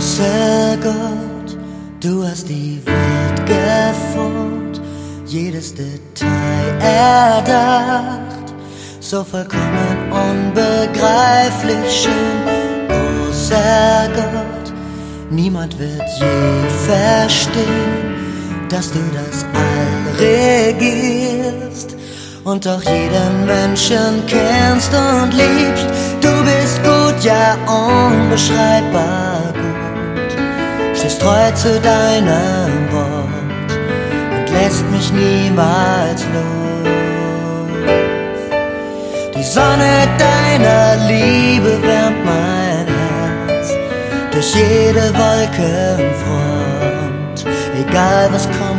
Großer Gott, du hast die Welt geformt, jedes Detail erdacht, so vollkommen unbegreiflich schön. Großer Gott, niemand wird je verstehen, dass du das All regierst und auch jeden Menschen kennst und liebst. Du bist gut, ja unbeschreibbar gut, stehst treu zu deinem Wort und lässt mich niemals los. Die Sonne deiner Liebe wärmt mein Herz durch jede Wolkenfront, egal was kommt.